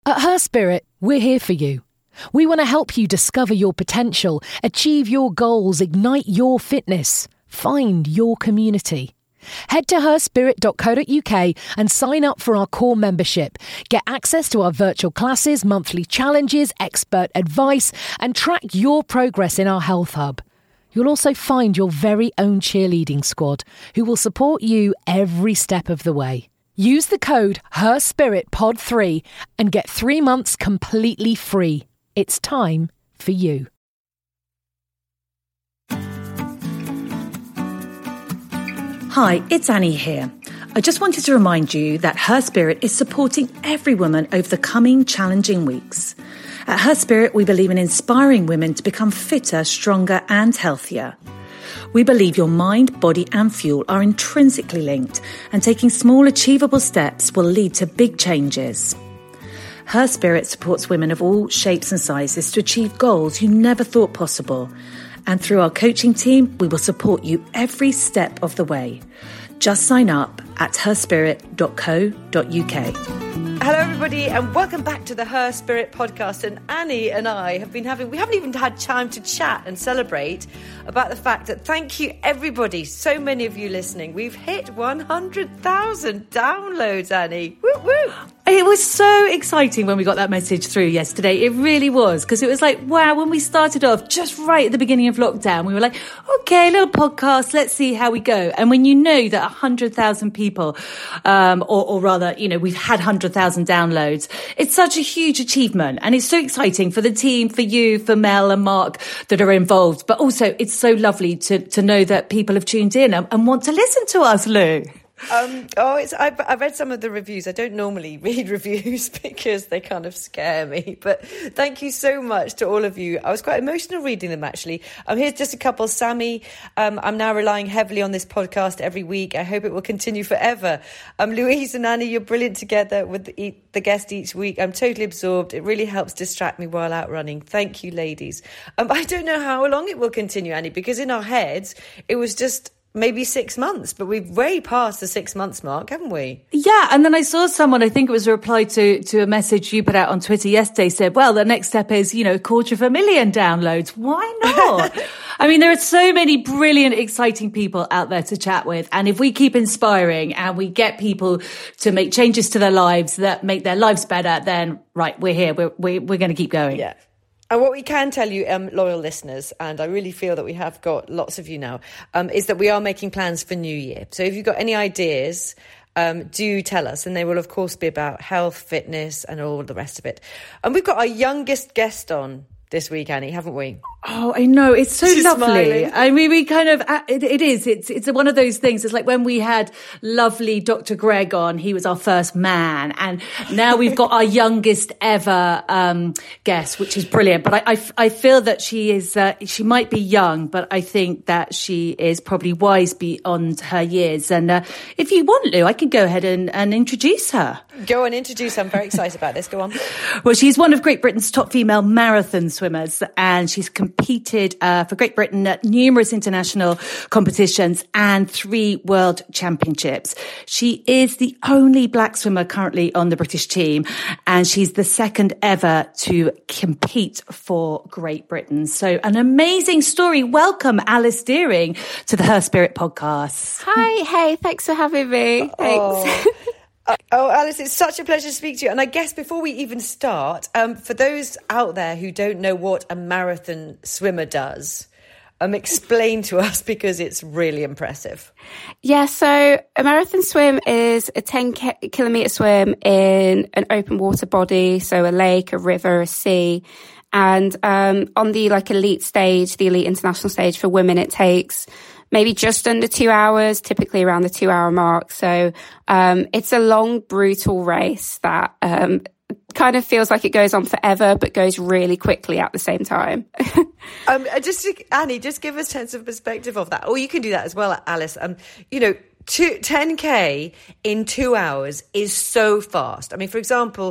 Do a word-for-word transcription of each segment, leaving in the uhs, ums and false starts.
At Her Spirit, we're here for you. We want to help you discover your potential, achieve your goals, ignite your fitness, find your community. Head to her spirit dot co dot uk and sign up for our core membership. Get access to our virtual classes, monthly challenges, expert advice, and track your progress in our health hub. You'll also find your very own cheerleading squad who will support you every step of the way. Use the code her spirit pod three and get three months completely free. It's time for you. Hi, it's Annie here. I just wanted to remind you that Her Spirit is supporting every woman over the coming challenging weeks. At Her Spirit, we believe in inspiring women to become fitter, stronger and healthier. We believe your mind, body and fuel are intrinsically linked, and taking small achievable steps will lead to big changes. Her Spirit supports women of all shapes and sizes to achieve goals you never thought possible. And through our coaching team, we will support you every step of the way. Just sign up at her spirit dot co dot uk. Hello, everybody, and welcome back to the Her Spirit podcast. And Annie and I have been having, we haven't even had time to chat and celebrate about the fact that, thank you, everybody, so many of you listening. We've hit one hundred thousand downloads, Annie. Woo woo. It was so exciting when we got that message through yesterday. It really was, because it was like, wow, when we started off just right at the beginning of lockdown, we were like, okay, little podcast, let's see how we go. And when you know that one hundred thousand people, um, or, or rather, you know, we've had one hundred thousand downloads, it's such a huge achievement. And it's so exciting for the team, for you, for Mel and Mark that are involved. But also, it's so lovely to, to know that people have tuned in and, and want to listen to us, Lou. Um, oh, it's, I, I read some of the reviews. I don't normally read reviews because they kind of scare me. But thank you so much to all of you. I was quite emotional reading them, actually. Um, here's just a couple. Sammy, um, I'm now relying heavily on this podcast every week. I hope it will continue forever. Um, Louise and Annie, you're brilliant together with the, the guest each week. I'm totally absorbed. It really helps distract me while out running. Thank you, ladies. Um, I don't know how long it will continue, Annie, because in our heads, it was just maybe six months, but we've way past the six months mark, haven't we? Yeah, and then I saw someone, I think it was a reply to, to a message you put out on Twitter yesterday, said, well, the next step is, you know, a quarter of a million downloads. Why not? I mean, there are so many brilliant, exciting people out there to chat with. And if we keep inspiring and we get people to make changes to their lives that make their lives better, then, right, we're here. We're, we're, we're going to keep going. Yeah. And what we can tell you, um, loyal listeners, and I really feel that we have got lots of you now, um, is that we are making plans for New Year. So if you've got any ideas, um, do tell us. And they will, of course, be about health, fitness, and all the rest of it. And we've got our youngest guest on this week, Annie, haven't we? Oh, I know. It's so She's lovely. Smiling. I mean, we kind of, it, it is. It's, it's one of those things. It's like when we had lovely Doctor Greg on, he was our first man. And now we've got our youngest ever, um, guest, which is brilliant. But I, I, I feel that she is, uh, she might be young, but I think that she is probably wise beyond her years. And, uh, if you want, Lou, I can go ahead and, and introduce her. Go on, introduce her. I'm very excited about this. Go on. Well, she's one of Great Britain's top female marathon swimmers, and she's competed uh, for Great Britain at numerous international competitions and three world championships. She is the only black swimmer currently on the British team, and she's the second ever to compete for Great Britain. So an amazing story. Welcome, Alice Deering, to the Her Spirit podcast. Hi, hey, thanks for having me. Thanks. Oh. Uh, oh, Alice, it's such a pleasure to speak to you. And I guess before we even start, um, for those out there who don't know what a marathon swimmer does, um, explain to us, because it's really impressive. Yeah, so a marathon swim is a ten kilometre swim in an open water body, so a lake, a river, a sea. And um, on the like elite stage, the elite international stage for women, it takes maybe just under two hours, typically around the two hour mark. So, um, it's a long, brutal race that, um, kind of feels like it goes on forever, but goes really quickly at the same time. um, just to, Annie, just give us a sense of perspective of that. Or you can do that as well, Alice. Um, you know, two, ten K in two hours is so fast. I mean, for example,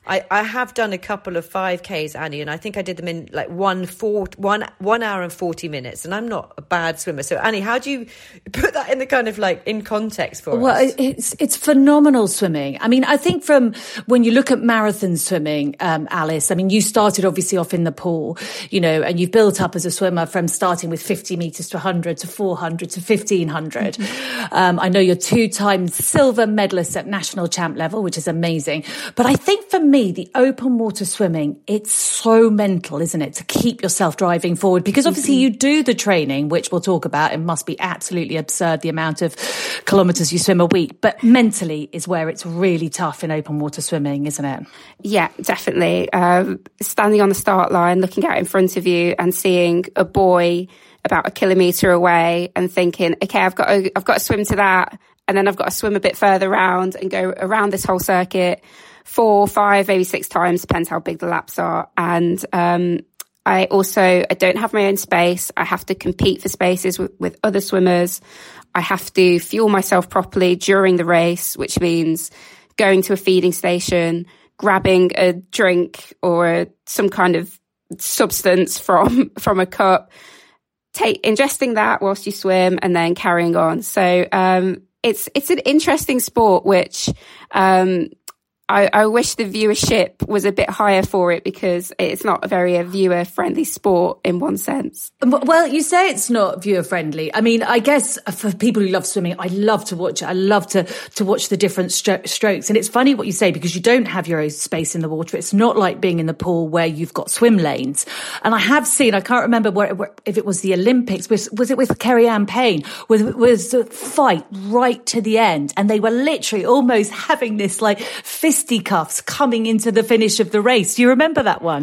I, I have done a couple of five Ks, Annie, and I think I did them in like one, four, one, one hour and forty minutes. And I'm not a bad swimmer. So, Annie, how do you put that in the kind of like in context for well, us? Well, it's, it's phenomenal swimming. I mean, I think from when you look at marathon swimming, um, Alice, I mean, you started obviously off in the pool, you know, and you've built up as a swimmer from starting with fifty metres to one hundred to four hundred to fifteen hundred. Mm-hmm. Um, I know you're two times silver medalist at national champ level, which is amazing. But I think for me, the open water swimming, it's so mental, isn't it, to keep yourself driving forward? Because obviously mm-hmm. you do the training, which we'll talk about. It must be absolutely absurd, the amount of kilometres you swim a week. But mentally is where it's really tough in open water swimming, isn't it? Yeah, definitely. Um, standing on the start line, looking out in front of you and seeing a boy about a kilometre away and thinking, okay, I've got to, I've got to swim to that. And then I've got to swim a bit further around and go around this whole circuit four, five, maybe six times, depends how big the laps are. And um, I also, I don't have my own space. I have to compete for spaces with, with other swimmers. I have to fuel myself properly during the race, which means going to a feeding station, grabbing a drink or some kind of substance from, from a cup, take, ingesting that whilst you swim and then carrying on. So, um, It's it's an interesting sport, which um, I, I wish the viewership was a bit higher for it, because it's not a very uh, viewer-friendly sport in one sense. Well, you say it's not viewer-friendly. I mean, I guess for people who love swimming, I love to watch it. I love to, to watch the different stro- strokes. And it's funny what you say, because you don't have your own space in the water. It's not like being in the pool where you've got swim lanes. And I have seen, I can't remember where, where, if it was the Olympics, was, was it with Kerry-Anne Payne, was, was a fight right to the end. And they were literally almost having this like fisticuffs coming into the finish of the race. Do you remember that one?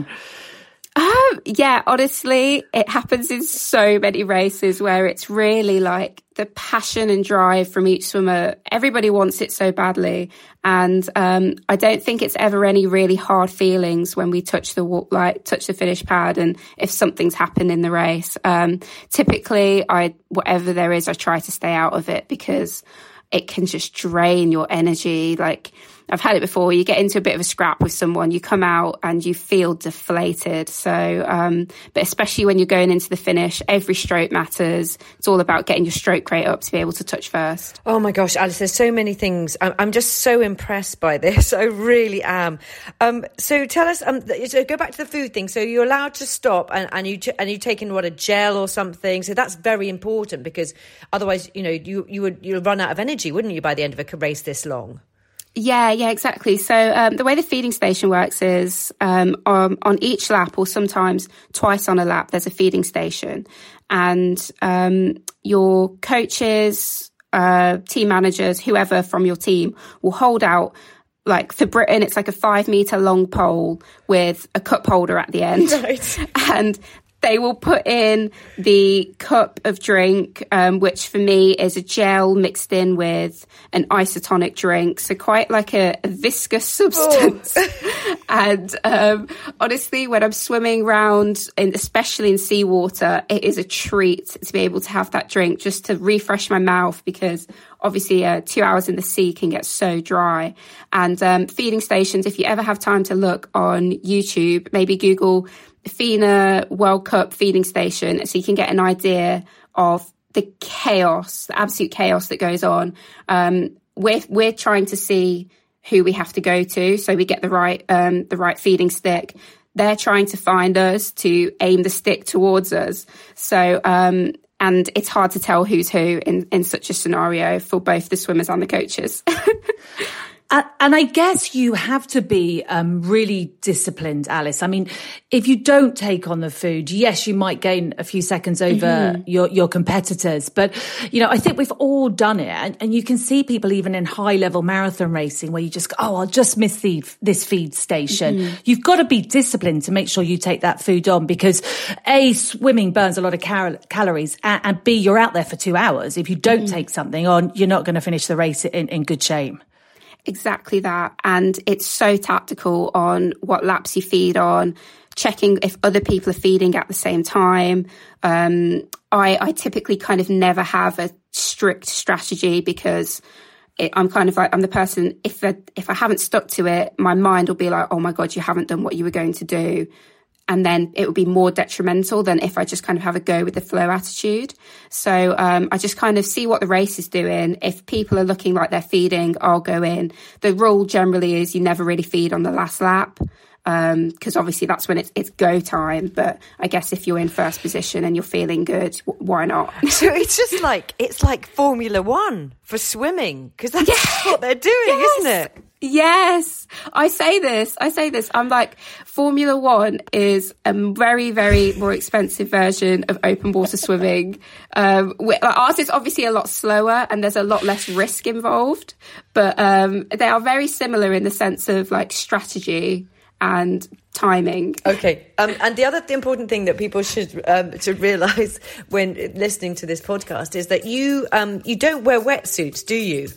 Um, yeah, honestly, it happens in so many races where it's really like the passion and drive from each swimmer. Everybody wants it so badly. And um, I don't think it's ever any really hard feelings when we touch the like touch the finish pad and if something's happened in the race. Um, typically, I whatever there is, I try to stay out of it, because it can just drain your energy. Like, I've had it before. You get into a bit of a scrap with someone, you come out and you feel deflated. So, um, but especially when you're going into the finish, every stroke matters. It's all about getting your stroke rate up to be able to touch first. Oh my gosh, Alice, there's so many things. I'm, I'm just so impressed by this. I really am. Um, so tell us, um, so go back to the food thing. So you're allowed to stop and, and you, and you take in what, a gel or something. So that's very important, because otherwise, you know, you, you would, you'll run out of energy, wouldn't you, by the end of a race this long? Yeah, yeah, exactly. So um, the way the feeding station works is um, on, on each lap, or sometimes twice on a lap, there's a feeding station. And um, your coaches, uh, team managers, whoever from your team will hold out, like for Britain, it's like a five metre long pole with a cup holder at the end. Right. And they will put in the cup of drink, um, which for me is a gel mixed in with an isotonic drink. So quite like a, a viscous substance. Oh. And um, honestly, when I'm swimming around, and especially in seawater, it is a treat to be able to have that drink just to refresh my mouth, because obviously uh, two hours in the sea can get so dry. And um, feeding stations, if you ever have time to look on YouTube, maybe Google FINA World Cup feeding station, so you can get an idea of the chaos, the absolute chaos that goes on. Um, we're we're trying to see who we have to go to, so we get the right um, the right feeding stick. They're trying to find us to aim the stick towards us. So um, and it's hard to tell who's who in in such a scenario for both the swimmers and the coaches. Uh, and I guess you have to be um, really disciplined, Alice. I mean, if you don't take on the food, yes, you might gain a few seconds over mm-hmm. your, your competitors. But, you know, I think we've all done it. And, and you can see people even in high-level marathon racing where you just go, oh, I'll just miss the, this feed station. Mm-hmm. You've got to be disciplined to make sure you take that food on, because A, swimming burns a lot of cal- calories, and, and B, you're out there for two hours. If you don't mm-hmm. take something on, you're not going to finish the race in, in good shape. Exactly that. And it's so tactical on what laps you feed on, checking if other people are feeding at the same time. Um, I, I typically kind of never have a strict strategy, because it, I'm kind of like, I'm the person, if I, if I haven't stuck to it, my mind will be like, oh my God, you haven't done what you were going to do. And then it would be more detrimental than if I just kind of have a go with the flow attitude. So um, I just kind of see what the race is doing. If people are looking like they're feeding, I'll go in. The rule generally is you never really feed on the last lap, because um, obviously that's when it's, it's go time. But I guess if you're in first position and you're feeling good, w- why not? So it's just like, it's like Formula One for swimming, because that's yes. what they're doing, yes. isn't it? Yes, I say this, I say this. I'm like, Formula One is a very, very more expensive version of open water swimming. Um, like ours is obviously a lot slower and there's a lot less risk involved, but um, they are very similar in the sense of like strategy and timing. Okay, um, and the other important thing that people should um, should realise when listening to this podcast is that you um, you don't wear wetsuits, do you?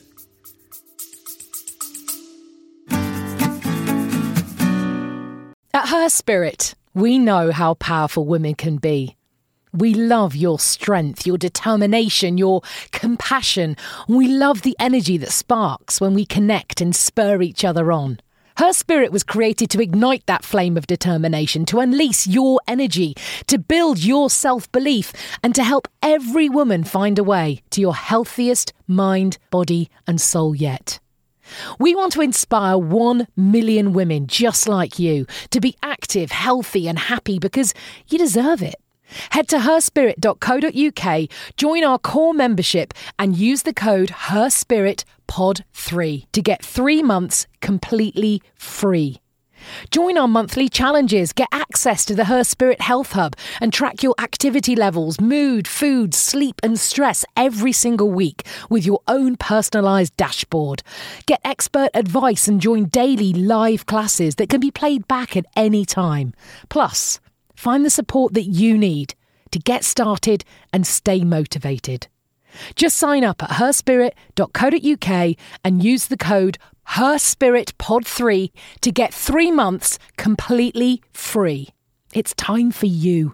At Her Spirit, we know how powerful women can be. We love your strength, your determination, your compassion. We love the energy that sparks when we connect and spur each other on. Her Spirit was created to ignite that flame of determination, to unleash your energy, to build your self-belief, and to help every woman find a way to your healthiest mind, body, and soul yet. We want to inspire one million women just like you to be active, healthy and happy because you deserve it. Head to her spirit dot co dot uk, join our core membership and use the code her spirit pod three to get three months completely free. Join our monthly challenges, get access to the Her Spirit Health Hub and track your activity levels, mood, food, sleep and stress every single week with your own personalised dashboard. Get expert advice and join daily live classes that can be played back at any time. Plus, find the support that you need to get started and stay motivated. Just sign up at her spirit dot co dot uk and use the code her spirit pod three to get three months completely free. It's time for you.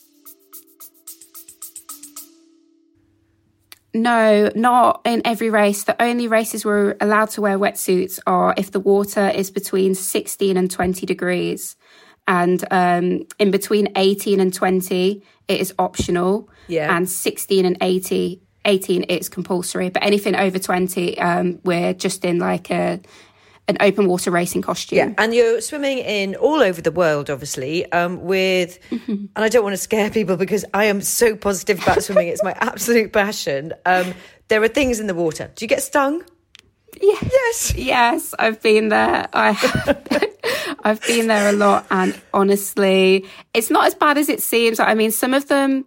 No, not in every race. The only races we're allowed to wear wetsuits are if the water is between sixteen and twenty degrees. And um, in between eighteen and twenty, it is optional. Yeah. And sixteen and eighty, eighteen, it's compulsory. But anything over twenty, um, we're just in like a an open water racing costume. Yeah, and you're swimming in all over the world, obviously, um, with, mm-hmm. and I don't want to scare people because I am so positive about swimming. It's my absolute passion. Um, there are things in the water. Do you get stung? Yeah. Yes. Yes, I've been there. I have. I've been there a lot. And honestly, it's not as bad as it seems. I mean, some of them,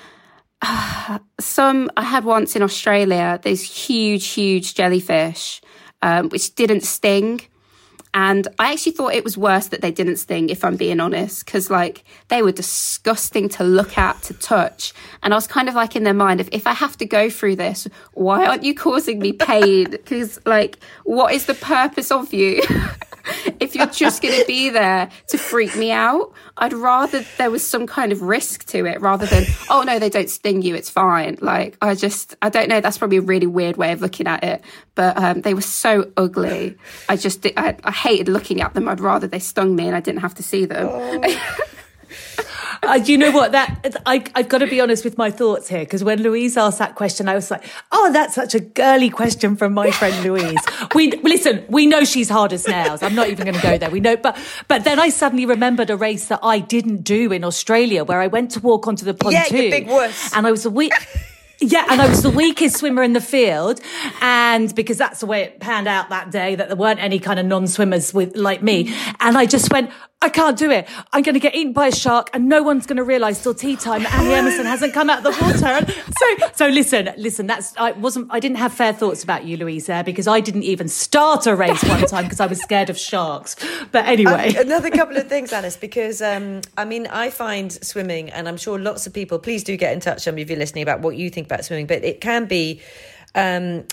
uh, some I had once in Australia, these huge, huge jellyfish, um, which didn't sting. And I actually thought it was worse that they didn't sting, if I'm being honest, because like they were disgusting to look at, to touch. And I was kind of like in their mind, if, if I have to go through this, why aren't you causing me pain? Because like, what is the purpose of you? If you're just going to be there to freak me out, I'd rather there was some kind of risk to it rather than, oh no, they don't sting you, it's fine. Like, I just, I don't know, that's probably a really weird way of looking at it. But um, they were so ugly. I just, I, I hated looking at them. I'd rather they stung me and I didn't have to see them. Oh. Uh, you know what? That I, I've got to be honest with my thoughts here, because when Louise asked that question, I was like, "Oh, that's such a girly question from my friend Louise." We listen. We know she's hard as nails. I'm not even going to go there. We know, but but then I suddenly remembered a race that I didn't do in Australia, where I went to walk onto the pontoon. Yeah, you big wuss. And I was a week. Yeah, and I was the weakest swimmer in the field, and because that's the way it panned out that day, that there weren't any kind of non-swimmers with like me, and I just went, I can't do it. I'm going to get eaten by a shark, and no one's going to realise till tea time that Annie Emerson hasn't come out of the water. And so, so listen, listen. That's I wasn't. I didn't have fair thoughts about you, Louise, there, because I didn't even start a race one time because I was scared of sharks. But anyway, um, another couple of things, Alice, because um, I mean, I find swimming, and I'm sure lots of people. Please do get in touch, um, if you're listening, about what you think about swimming, but it can be um,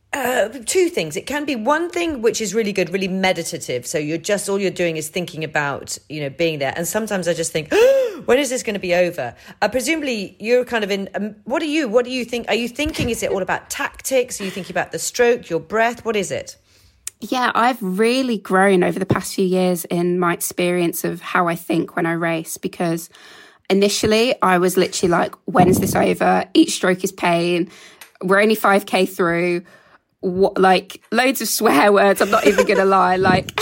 Uh, two things. It can be one thing which is really good, really meditative. So you're just, all you're doing is thinking about, you know, being there. And sometimes I just think, oh, when is this going to be over? Uh, presumably you're kind of in, um, what are you, what do you think? Are you thinking, is it all about tactics? Are you thinking about the stroke, your breath? What is it? Yeah, I've really grown over the past few years in my experience of how I think when I race, because initially I was literally like, when is this over? Each stroke is pain. We're only five K through. What, like loads of swear words. I'm not even going to lie. Like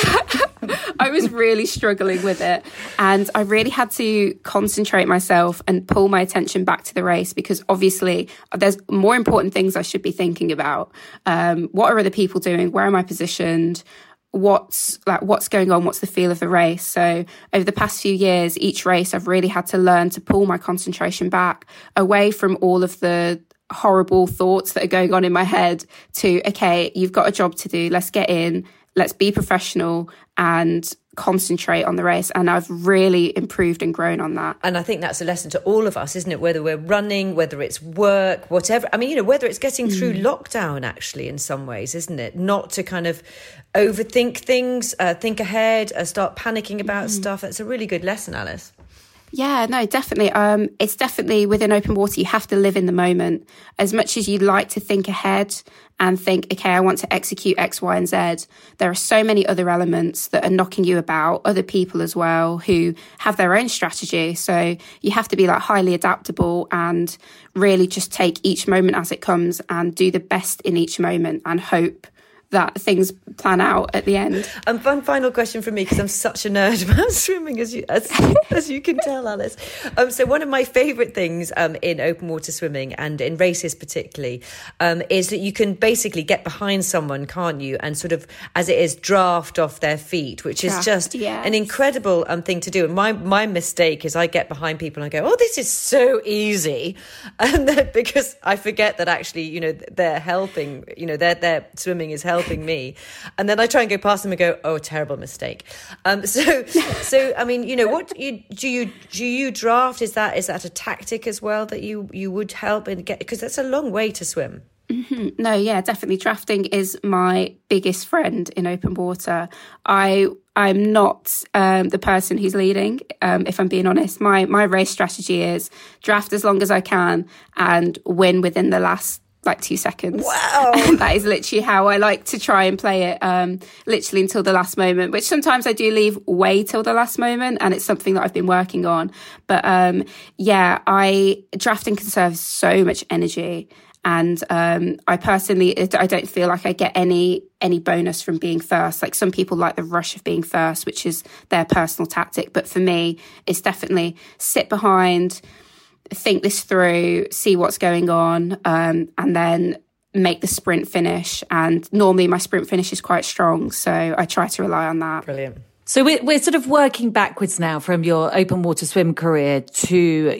I was really struggling with it, and I really had to concentrate myself and pull my attention back to the race, because obviously there's more important things I should be thinking about. Um, what are other people doing? Where am I positioned? What's like, what's going on? What's the feel of the race? So over the past few years, each race I've really had to learn to pull my concentration back away from all of the horrible thoughts that are going on in my head to, okay, you've got a job to do. Let's get in. Let's be professional and concentrate on the race. And I've really improved and grown on that. And I think that's a lesson to all of us, isn't it? Whether we're running, whether it's work, whatever. I mean, you know, whether it's getting through mm. lockdown, actually, in some ways, isn't it? Not to kind of overthink things, uh, think ahead, uh, start panicking about mm. stuff. That's a really good lesson, Alice. Yeah, no, definitely. Um, it's definitely within open water, you have to live in the moment. As much as you'd like to think ahead and think, okay, I want to execute X, Y, and Z, there are so many other elements that are knocking you about, other people as well who have their own strategy. So you have to be like highly adaptable and really just take each moment as it comes and do the best in each moment and hope that things plan out at the end. And one final question from me, because I'm such a nerd about swimming, as you as, as you can tell, Alice. Um, so one of my favourite things um, in open water swimming, and in races particularly, um, is that you can basically get behind someone, can't you, and sort of, as it is, draft off their feet, which draft, is just yes. an incredible um, thing to do. And my my mistake is I get behind people and I go, oh, this is so easy, and then because I forget that actually, you know, they're helping, you know, their their swimming is helping. helping me, and then I try and go past them and go, oh, terrible mistake. Um, so, so I mean, you know, what you do you do you draft? Is that is that a tactic as well that you you would help and get, because that's a long way to swim. Mm-hmm. No, yeah, definitely. Drafting is my biggest friend in open water. I I'm not um, the person who's leading. Um, if I'm being honest, my my race strategy is draft as long as I can and win within the last like two seconds. Wow. And that is literally how I like to try and play it, um, literally until the last moment, which sometimes I do leave way till the last moment, and it's something that I've been working on. But um, yeah, I drafting conserves so much energy. And um, I personally, I don't feel like I get any any bonus from being first. Like some people like the rush of being first, which is their personal tactic. But for me, it's definitely sit behind, think this through, see what's going on, um, and then make the sprint finish. And normally my sprint finish is quite strong, so I try to rely on that. Brilliant. So we're, we're sort of working backwards now from your open water swim career to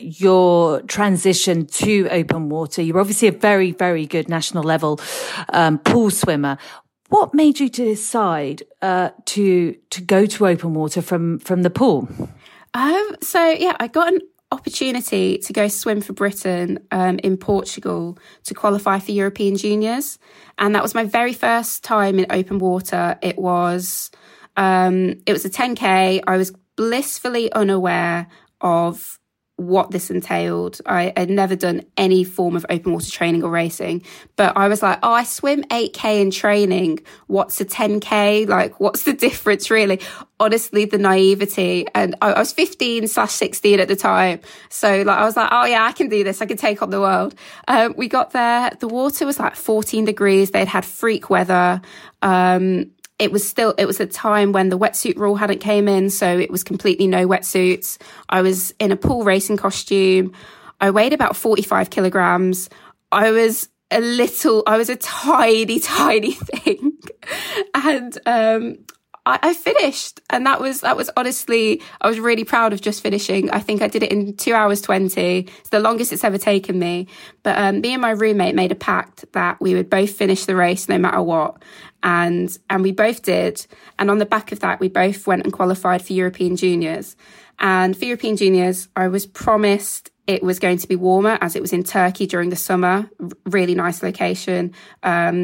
your transition to open water. You're obviously a very, very good national level um, pool swimmer. What made you decide uh, to to go to open water from from the pool? Um, so yeah, I got an opportunity to go swim for Britain um, in Portugal to qualify for European Juniors, and that was my very first time in open water. It was um, it was a ten K. I was blissfully unaware of what this entailed. I had never done any form of open water training or racing, but I was like, oh, I swim eight K in training. What's a ten K? Like, what's the difference really? Honestly, the naivety. And I, I was fifteen slash sixteen at the time. So like, I was like, oh yeah, I can do this. I can take on the world. Um, we got there. The water was like fourteen degrees. They'd had freak weather. Um, It was still, it was a time when the wetsuit rule hadn't came in, so it was completely no wetsuits. I was in a pool racing costume. I weighed about forty-five kilograms. I was a little, I was a tiny, tiny thing. And um, I, I finished. And that was, that was honestly, I was really proud of just finishing. I think I did it in two hours twenty. It's the longest it's ever taken me. But um, me and my roommate made a pact that we would both finish the race no matter what. And and we both did. And on the back of that, we both went and qualified for European Juniors. And for European Juniors, I was promised it was going to be warmer, as it was in Turkey during the summer. Really nice location. Um,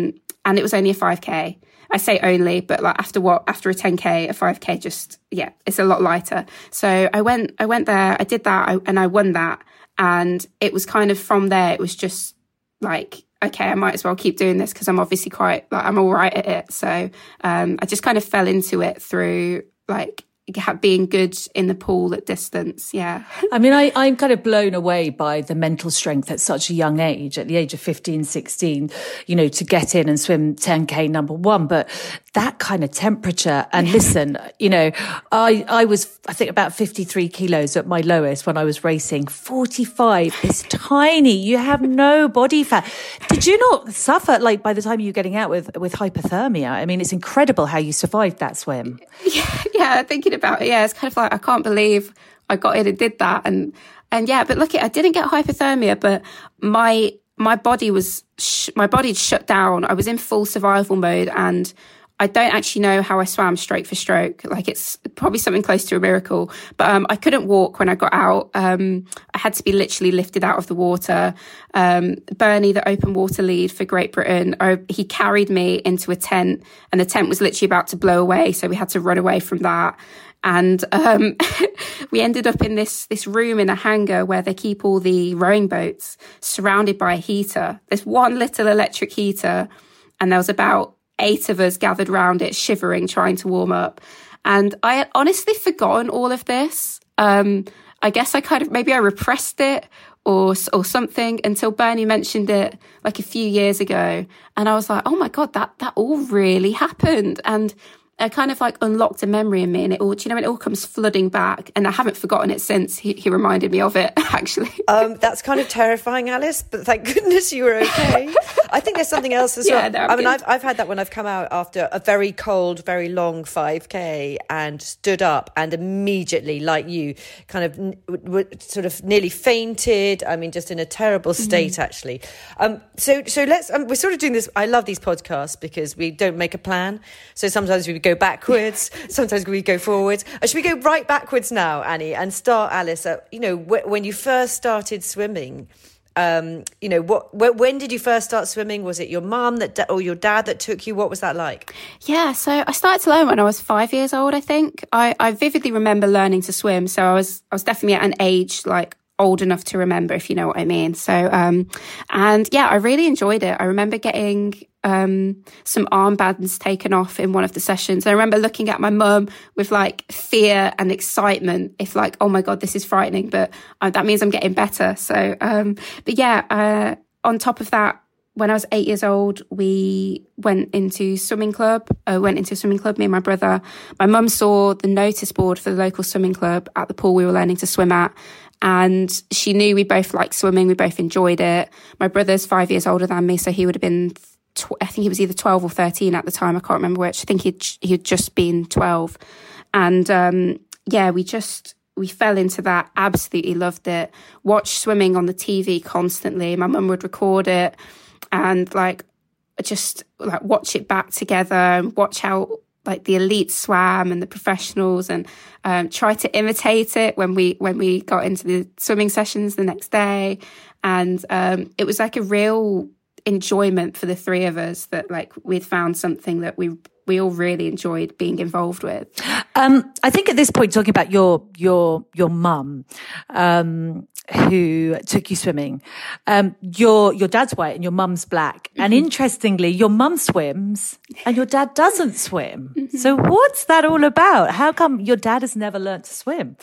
and it was only a five K. I say only, but like after what, after a ten K, a five K just, yeah, it's a lot lighter. So I went, I went there, I did that I, and I won that. And it was kind of from there, it was just like, okay, I might as well keep doing this because I'm obviously quite, like, I'm all right at it. So um, I just kind of fell into it through like being good in the pool at distance. Yeah. I mean, I, I'm kind of blown away by the mental strength at such a young age, at the age of fifteen, sixteen, you know, to get in and swim ten K number one. But that kind of temperature, and listen, you know, I, I was, I think about fifty-three kilos at my lowest when I was racing. forty-five is tiny. You have no body fat. Did you not suffer, like, by the time you were getting out with, with hypothermia? I mean, it's incredible how you survived that swim. Yeah, yeah, thinking about it, yeah, it's kind of like, I can't believe I got in and did that. And, and yeah, but look, I didn't get hypothermia, but my, my body was, sh- my body shut down. I was in full survival mode, and I don't actually know how I swam stroke for stroke. Like, it's probably something close to a miracle. But um, I couldn't walk when I got out. Um, I had to be literally lifted out of the water. Um, Bernie, the open water lead for Great Britain, I, he carried me into a tent, and the tent was literally about to blow away. So we had to run away from that. And um, we ended up in this this room in a hangar where they keep all the rowing boats, surrounded by a heater. There's one little electric heater, and there was about eight of us gathered round it, shivering, trying to warm up. And I had honestly forgotten all of this. Um, I guess I kind of, maybe I repressed it or or something until Bernie mentioned it like a few years ago. And I was like, oh my God, that, that all really happened. And it kind of like unlocked a memory in me, and it all, do you know, it all comes flooding back, and I haven't forgotten it since. He, he reminded me of it, actually. Um, that's kind of terrifying, Alice, but thank goodness you were okay. I think there's something else as yeah, well. No, I mean, good. I've, I've had that when I've come out after a very cold, very long five K and stood up and immediately, like you, kind of n- w- sort of nearly fainted. I mean, just in a terrible state, mm-hmm. actually. Um, so, so let's, um, we're sort of doing this. I love these podcasts because we don't make a plan. So sometimes we go backwards, sometimes we go forwards. Uh, should we go right backwards now, Annie, and start, Alice, at, you know, wh- when you first started swimming, um, you know, what, wh- when did you first start swimming? Was it your mum that da- or your dad that took you? What was that like? Yeah, so I started to learn when I was five years old, I think. I, I vividly remember learning to swim. So I was, I was definitely at an age like old enough to remember, if you know what I mean. So, um, and yeah, I really enjoyed it. I remember getting um, some armbands taken off in one of the sessions. I remember looking at my mum with like fear and excitement, if like, oh my God, this is frightening, but uh, that means I'm getting better. So, um, but yeah, uh, on top of that, when I was eight years old, we went into swimming club, uh, went into a swimming club, me and my brother. My mum saw the notice board for the local swimming club at the pool we were learning to swim at. And she knew we both liked swimming. We both enjoyed it. My brother's five years older than me, so he would have been, tw- I think he was either twelve or thirteen at the time. I can't remember which. I think he'd, he'd just been twelve. And um, yeah, we just, we fell into that, absolutely loved it. Watched swimming on the T V constantly. My mum would record it and like, just like watch it back together and watch how like the elite swam and the professionals, and um, try to imitate it when we when we got into the swimming sessions the next day. And um, it was like a real enjoyment for the three of us that like we'd found something that we we all really enjoyed being involved with. Um, I think at this point, talking about your your your mum, um, who took you swimming, um, your your dad's white and your mum's black, mm-hmm. and interestingly, your mum swims and your dad doesn't swim. Mm-hmm. So what's that all about? How come your dad has never learned to swim?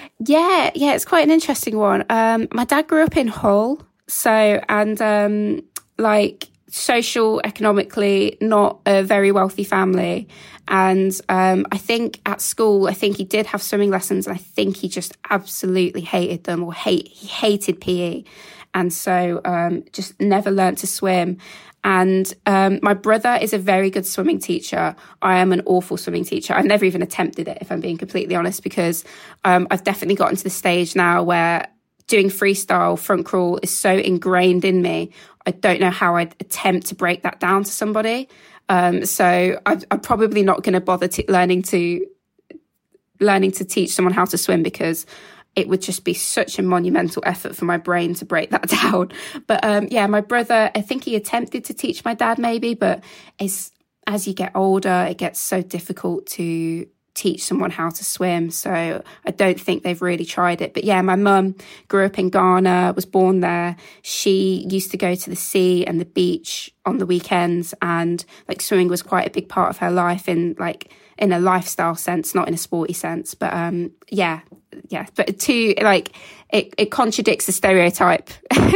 Yeah, yeah, it's quite an interesting one. Um, my dad grew up in Hull, so and um, like. social, economically, not a very wealthy family. And um, I think at school, I think he did have swimming lessons, and I think he just absolutely hated them, or hate he hated P E. And so um, just never learned to swim. And um, my brother is a very good swimming teacher. I am an awful swimming teacher. I've never even attempted it, if I'm being completely honest, because um, I've definitely gotten to the stage now where doing freestyle front crawl is so ingrained in me. I don't know how I'd attempt to break that down to somebody. Um, so I, I'm probably not going to bother t- learning to learning to teach someone how to swim, because it would just be such a monumental effort for my brain to break that down. But um, yeah, my brother, I think he attempted to teach my dad maybe, but it's, as you get older, it gets so difficult to teach someone how to swim. So I don't think they've really tried it. But yeah, my mum grew up in Ghana, was born there. She used to go to the sea and the beach on the weekends, and like swimming was quite a big part of her life in like in a lifestyle sense, not in a sporty sense. But um yeah, yeah. But to like it, it contradicts the stereotype.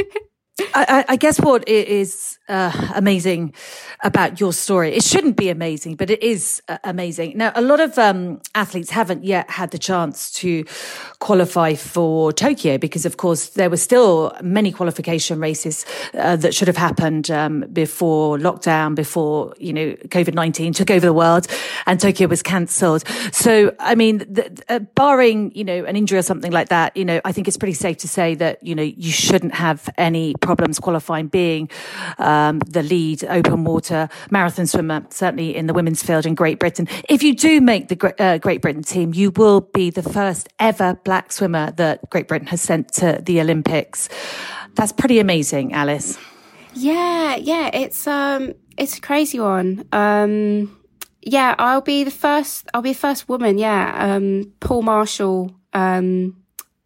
I, I guess what is uh, amazing about your story, it shouldn't be amazing, but it is uh, amazing. Now, a lot of um, athletes haven't yet had the chance to qualify for Tokyo because, of course, there were still many qualification races uh, that should have happened um, before lockdown, before, you know, COVID nineteen took over the world and Tokyo was cancelled. So, I mean, the, uh, barring, you know, an injury or something like that, you know, I think it's pretty safe to say that, you know, you shouldn't have any problems qualifying, being um, the lead open water marathon swimmer, certainly in the women's field in Great Britain. If you do make the uh, Great Britain team, you will be the first ever black swimmer that Great Britain has sent to the Olympics. That's pretty amazing, Alice. Yeah, yeah, it's um, it's a crazy one. Um, yeah, I'll be the first. I'll be the first woman. Yeah, um, Paul Marshall. Um,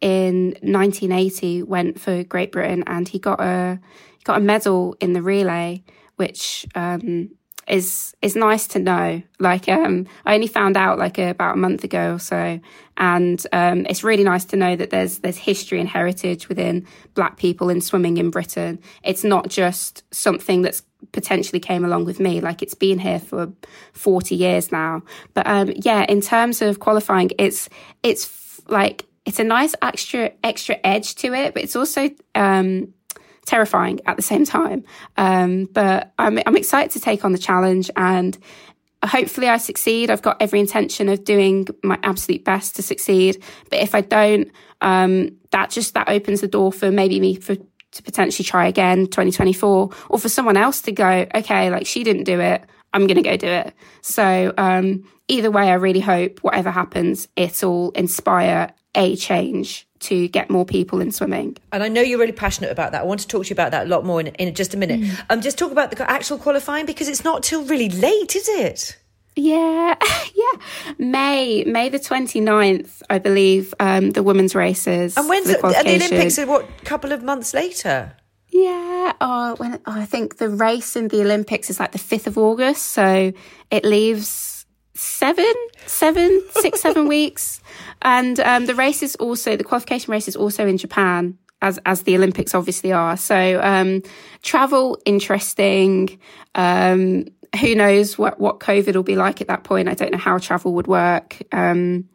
in nineteen eighty went for Great Britain, and he got a he got a medal in the relay, which um is is nice to know. Like um I only found out like a, about a month ago or so, and um it's really nice to know that there's there's history and heritage within black people in swimming in Britain. It's not just something that's potentially came along with me, like it's been here for forty years now. But um yeah, in terms of qualifying, it's it's f- like it's a nice extra extra edge to it, but it's also um, terrifying at the same time. Um, but I'm I'm excited to take on the challenge, and hopefully I succeed. I've got every intention of doing my absolute best to succeed. But if I don't, um, that just that opens the door for maybe me for to potentially try again twenty twenty-four, or for someone else to go, okay, like she didn't do it, I'm going to go do it. So um, either way, I really hope whatever happens, it'll inspire a change to get more people in swimming. And I know you're really passionate about that. I want to talk to you about that a lot more in, in just a minute. Mm. Um, just talk about the actual qualifying, because it's not till really late, is it? Yeah, yeah. May, May the twenty-ninth, I believe, um, the women's races. And when's the, and the Olympics are what, couple of months later? Yeah, oh, when, oh, I think the race in the Olympics is like the fifth of August. So it leaves seven, seven, six, seven weeks. And um, the race is also, the qualification race is also in Japan, as as the Olympics obviously are. So um, travel, interesting. Um, who knows what, what COVID will be like at that point. I don't know how travel would work. Um,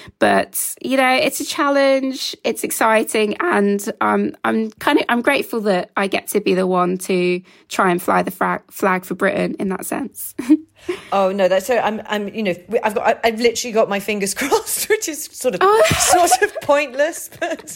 but, you know, it's a challenge. It's exciting. And um, I'm kind of, I'm grateful that I get to be the one to try and fly the flag, flag for Britain in that sense. Oh no, that's so. I'm, I'm. You know, I've got. I've literally got my fingers crossed, which is sort of, oh. sort of pointless. But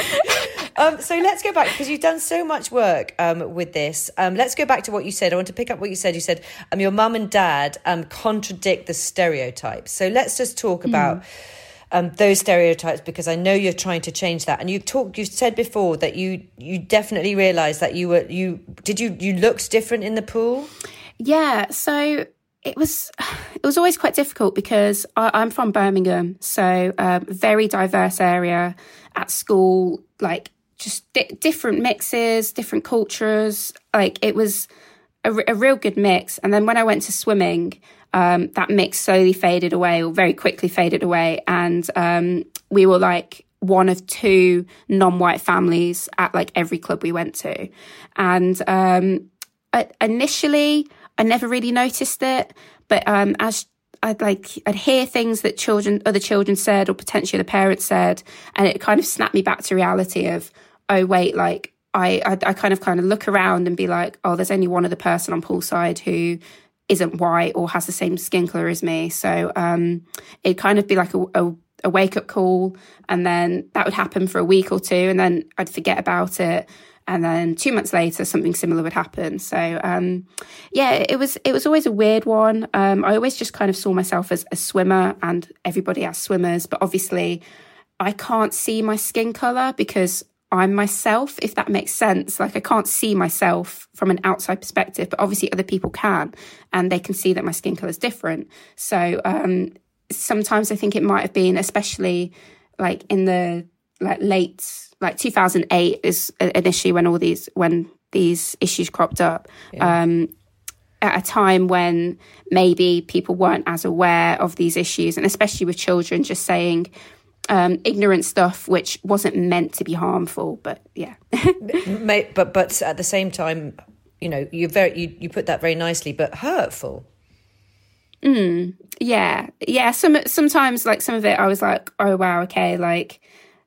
um, so let's go back, because you've done so much work um, with this. Um, let's go back to what you said. I want to pick up what you said. You said um, your mum and dad um, contradict the stereotypes. So let's just talk about. Mm. Um, those stereotypes, because I know you're trying to change that. And you've talked, you said before that you you definitely realised that you were you did you you looked different in the pool. Yeah, so it was it was always quite difficult because I, I'm from Birmingham, so um, very diverse area at school, like just di- different mixes, different cultures. Like it was a, a real good mix. And then when I went to swimming, Um, that mix slowly faded away, or very quickly faded away. And um, we were like one of two non-white families at like every club we went to. And um, I, initially, I never really noticed it. But um, as I'd like, I'd hear things that children, other children said, or potentially the parents said, and it kind of snapped me back to reality of, oh wait, like I, I, I kind of kind of look around and be like, oh, there's only one other person on poolside who isn't white or has the same skin colour as me. So um, it'd kind of be like a, a, a wake-up call, and then that would happen for a week or two, and then I'd forget about it. And then two months later, something similar would happen. So um, yeah, it was it was always a weird one. Um, I always just kind of saw myself as a swimmer, and everybody as swimmers. But obviously, I can't see my skin colour because I'm myself, if that makes sense. Like, I can't see myself from an outside perspective, but obviously other people can, and they can see that my skin colour is different. So um, sometimes I think it might have been, especially like in the like late, like two thousand eight is an issue when all these, when these issues cropped up. Yeah. Um, at a time when maybe people weren't as aware of these issues, and especially with children, just saying um, ignorant stuff which wasn't meant to be harmful. But yeah, but but at the same time, you know, you very you, you put that very nicely, but hurtful. Mm, yeah, yeah. Some sometimes like some of it, I was like, oh wow, okay, like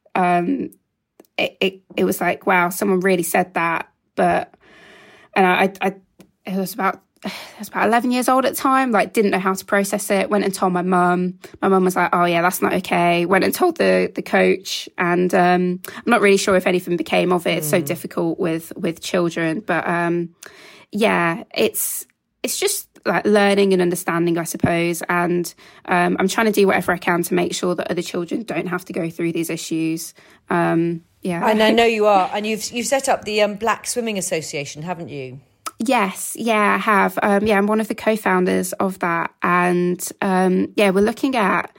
um, it it, it was like, wow, someone really said that, but and I I it was about. I was about eleven years old at the time, like didn't know how to process it, went and told my mum. My mum was like, oh yeah, that's not okay. Went and told the the coach, and um, I'm not really sure if anything became of it. Mm. It's so difficult with, with children. But um, yeah, it's it's just like learning and understanding, I suppose. And um, I'm trying to do whatever I can to make sure that other children don't have to go through these issues. Um, yeah. And I know you are. And you've, you've set up the um, Black Swimming Association, haven't you? Yes, yeah, I have. Um, yeah, I'm one of the co-founders of that. And um, yeah, we're looking at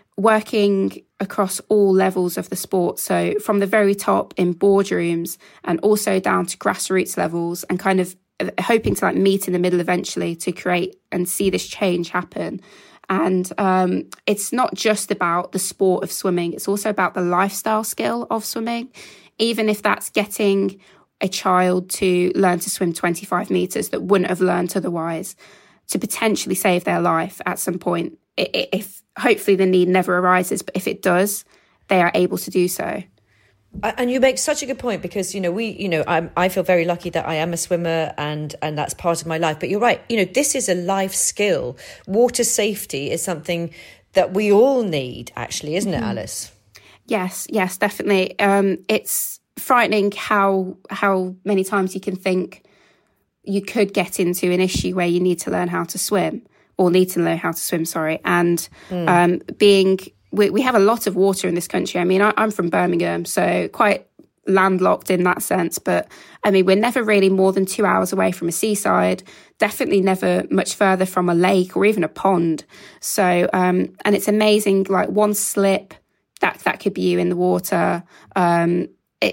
working across all levels of the sport. So from the very top in boardrooms and also down to grassroots levels, and kind of hoping to like meet in the middle eventually to create and see this change happen. And um, it's not just about the sport of swimming. It's also about the lifestyle skill of swimming, even if that's getting a child to learn to swim twenty-five metres that wouldn't have learned otherwise, to potentially save their life at some point. If hopefully the need never arises, but if it does, they are able to do so. And you make such a good point, because, you know, we, you know, I'm, I feel very lucky that I am a swimmer, and, and that's part of my life. But you're right. You know, this is a life skill. Water safety is something that we all need, actually, isn't it, Alice? Yes, yes, definitely. Um, it's frightening how how many times you can think you could get into an issue where you need to learn how to swim, or need to learn how to swim, sorry. And mm. um, being, we, we have a lot of water in this country. I mean, I, I'm from Birmingham, so quite landlocked in that sense. But I mean, we're never really more than two hours away from a seaside, definitely never much further from a lake or even a pond. So, um, and it's amazing, like one slip, that, that could be you in the water. Um,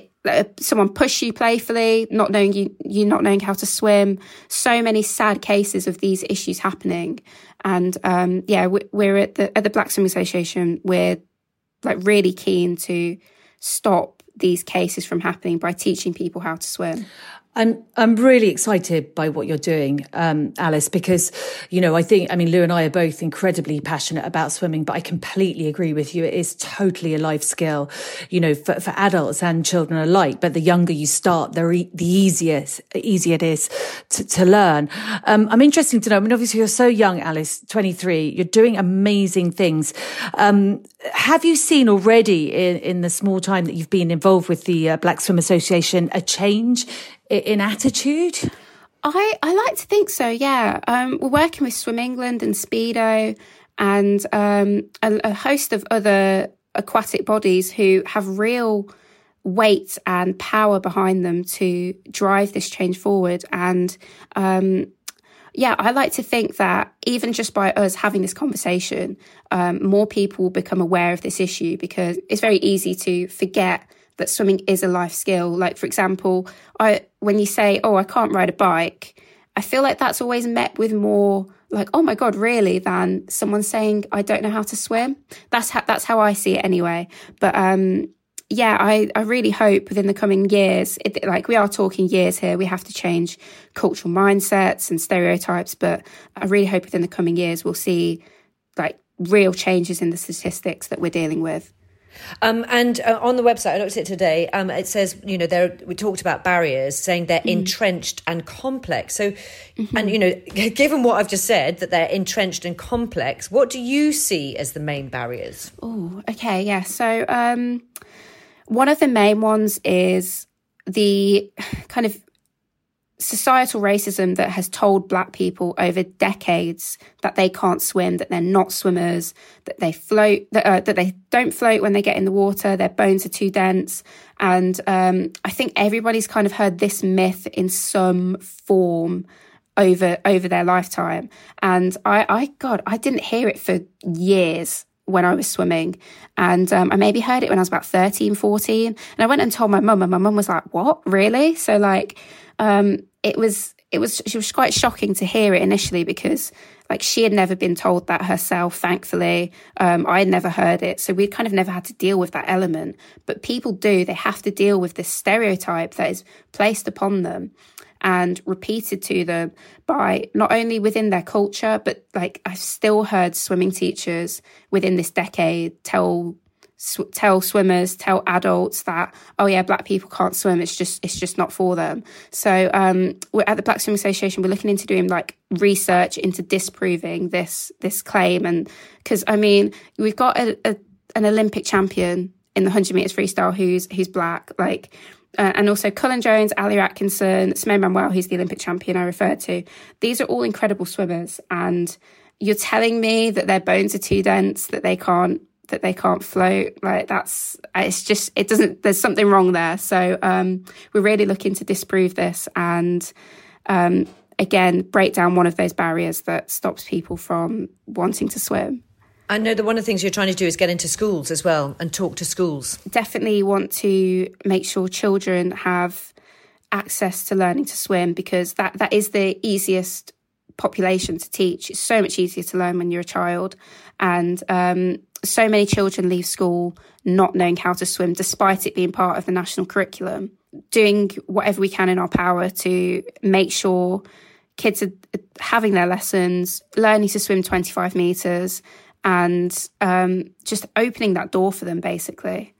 someone push you playfully, not knowing you, you not knowing how to swim. So many sad cases of these issues happening. And um, yeah, we're at the at the Black Swimming Association. We're like really keen to stop these cases from happening by teaching people how to swim. I'm I'm really excited by what you're doing, um, Alice, because, you know, I think, I mean, Lou and I are both incredibly passionate about swimming, but I completely agree with you. It is totally a life skill, you know, for, for adults and children alike. But the younger you start, the, re- the easier, easier it is to, to learn. Um, I'm interested to know, I mean, obviously you're so young, Alice, twenty-three, you're doing amazing things. Um, have you seen already in, in the small time that you've been involved with the uh, Black Swim Association a change in attitude? I, I like to think so, yeah. Um, we're working with Swim England and Speedo and um, a, a host of other aquatic bodies who have real weight and power behind them to drive this change forward. And um, yeah, I like to think that even just by us having this conversation, um, more people will become aware of this issue, because it's very easy to forget that swimming is a life skill. Like, for example, I when you say, oh, I can't ride a bike, I feel like that's always met with more like, oh my God, really, than someone saying, I don't know how to swim. That's how, that's how I see it anyway. But um, yeah, I, I really hope within the coming years, it, like we are talking years here, we have to change cultural mindsets and stereotypes. But I really hope within the coming years, we'll see like real changes in the statistics that we're dealing with. Um, and uh, on the website, I looked at it today, um, it says, you know, there we talked about barriers, saying they're mm. entrenched and complex. So, mm-hmm. and, you know, given what I've just said, that they're entrenched and complex, what do you see as the main barriers? Oh, okay, yeah. So um, one of the main ones is the kind of societal racism that has told black people over decades that they can't swim, that they're not swimmers, that they float, that, uh, that they don't float when they get in the water, their bones are too dense. And um, I think everybody's kind of heard this myth in some form over over their lifetime. And I, I God, I didn't hear it for years when I was swimming. And um, I maybe heard it when I was about thirteen, fourteen. And I went and told my mum, and my mum was like, what, really? So like, um, it was, it was, she was quite shocking to hear it initially because like she had never been told that herself, thankfully. Um, I had never heard it. So we'd kind of never had to deal with that element. But people do, they have to deal with this stereotype that is placed upon them and repeated to them by not only within their culture, but like I've still heard swimming teachers within this decade tell sw- tell swimmers, tell adults that, oh yeah, black people can't swim. It's just it's just not for them. So um, we're at the Black Swimming Association. We're looking into doing like research into disproving this this claim, and because I mean we've got a, a, an Olympic champion in the one hundred meters freestyle who's who's black, like. Uh, and also Cullen Jones, Ali Atkinson, Simone Manuel, who's the Olympic champion I referred to. These are all incredible swimmers. And you're telling me that their bones are too dense, that they can't, that they can't float. Like that's, it's just, it doesn't, there's something wrong there. So um, we're really looking to disprove this and, um, again, break down one of those barriers that stops people from wanting to swim. I know that one of the things you're trying to do is get into schools as well and talk to schools. Definitely want to make sure children have access to learning to swim because that, that is the easiest population to teach. It's so much easier to learn when you're a child. And um, so many children leave school not knowing how to swim, despite it being part of the national curriculum. Doing whatever we can in our power to make sure kids are having their lessons, learning to swim twenty-five metres, and um, just opening that door for them, basically.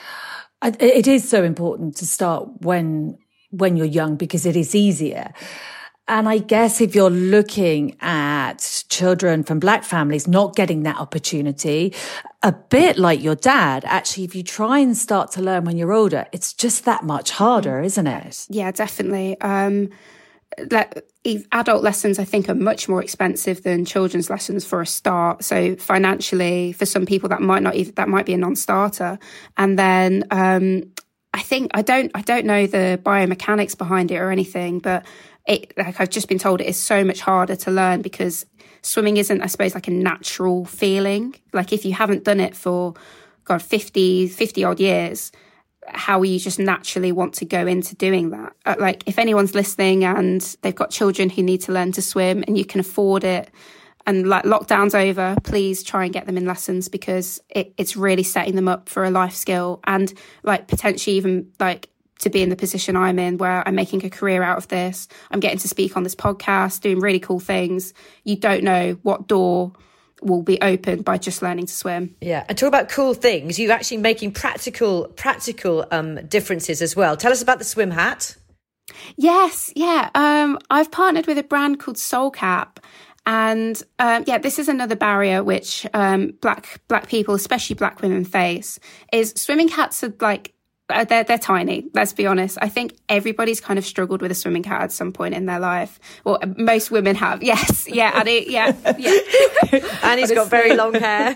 It is so important to start when when you're young because it is easier. And I guess if you're looking at children from black families not getting that opportunity, a bit like your dad, actually, if you try and start to learn when you're older, it's just that much harder, isn't it? Yeah, definitely. Um, like, adult lessons, I think, are much more expensive than children's lessons for a start. So financially, for some people, that might not even that might be a non-starter. And then um, I think I don't I don't know the biomechanics behind it or anything, but it like I've just been told it is so much harder to learn because swimming isn't, I suppose, like a natural feeling. Like if you haven't done it for God fifty, fifty odd years, how you just naturally want to go into doing that. Uh, like if anyone's listening and they've got children who need to learn to swim and you can afford it and like lockdown's over, please try and get them in lessons because it, it's really setting them up for a life skill and like potentially even like to be in the position I'm in where I'm making a career out of this. I'm getting to speak on this podcast, doing really cool things. You don't know what door will be opened by just learning to swim. Yeah, and talk about cool things. You're actually making practical, practical um, differences as well. Tell us about the swim hat. Yes, yeah. Um, I've partnered with a brand called Soulcap. And um, yeah, this is another barrier which um, black black people, especially black women, face, is swimming hats are like, Uh, they're, they're tiny, let's be honest. I think everybody's kind of struggled with a swimming hat at some point in their life. Well, most women have. Yes. Yeah. Annie, yeah. yeah. Annie's got very long hair.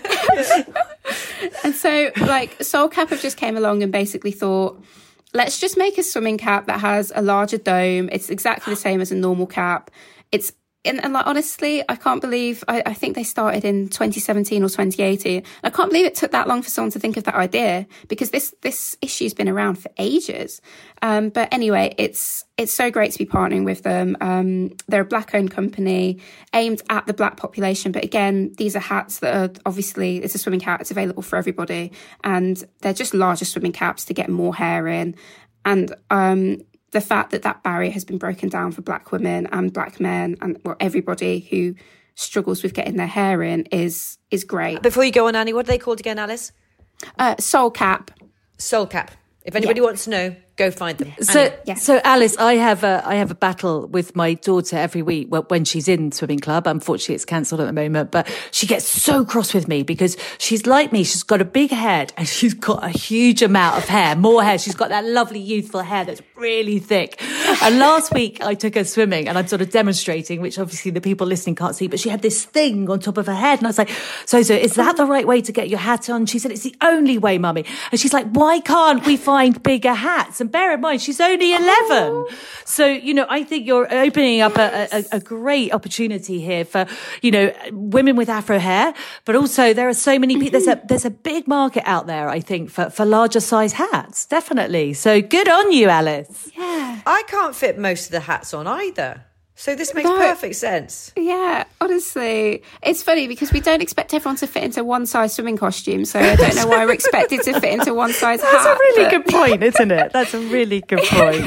And so like Soulcap have just came along and basically thought, let's just make a swimming cap that has a larger dome. It's exactly the same as a normal cap. It's And, and like, honestly, I can't believe, I, I think they started in twenty seventeen or twenty eighteen. I can't believe it took that long for someone to think of that idea because this, this issue's been around for ages. Um, but anyway, it's, it's so great to be partnering with them. Um, they're a black owned company aimed at the black population. But again, these are hats that are obviously, it's a swimming hat. It's available for everybody. And they're just larger swimming caps to get more hair in. And, um, the fact that that barrier has been broken down for black women and black men and well, everybody who struggles with getting their hair in is is great. Before you go on, Annie, what are they called again, Alice? Uh, Soulcap. Soulcap. If anybody yeah. wants to know, go find them. So, Yes. so Alice, I have a I have a battle with my daughter every week when she's in swimming club. Unfortunately, it's cancelled at the moment, but she gets so cross with me because she's like me. She's got a big head and she's got a huge amount of hair, more hair. She's got that lovely youthful hair that's really thick. And last week I took her swimming and I'm sort of demonstrating, which obviously the people listening can't see, but she had this thing on top of her head. And I was like, so, so is that the right way to get your hat on? She said, it's the only way, Mummy. And she's like, why can't we find bigger hats? And bear in mind, she's only eleven. Oh. So, you know, I think you're opening up a, a, a great opportunity here for, you know, women with Afro hair, but also there are so many people, there's a, there's a big market out there, I think, for, for larger size hats. Definitely. So good on you, Alice. Yeah. I can't fit most of the hats on either. So this makes No. perfect sense. Yeah, honestly. It's funny because we don't expect everyone to fit into one size swimming costume. So I don't know why we're expected to fit into one size hat. That's a really but... good point, isn't it? That's a really good point.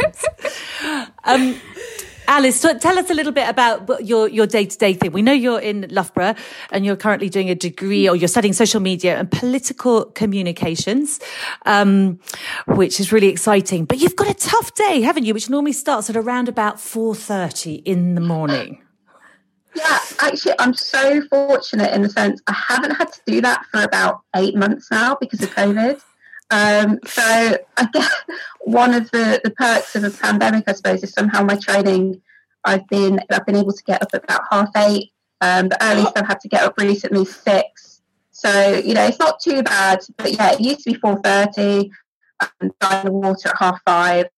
Um, Alice, so tell us a little bit about your, your day-to-day thing. We know you're in Loughborough and you're currently doing a degree, or you're studying social media and political communications, um, which is really exciting. But you've got a tough day, haven't you, which normally starts at around about four thirty in the morning. Yeah, actually, I'm so fortunate in the sense I haven't had to do that for about eight months now because of COVID. Um, so I guess one of the, the perks of a pandemic, I suppose, is somehow my training, I've been I've been able to get up about half eight. Um, the earliest I've had to get up recently is six. So, you know, it's not too bad. But yeah, it used to be four thirty. Um, dive in the water at half five.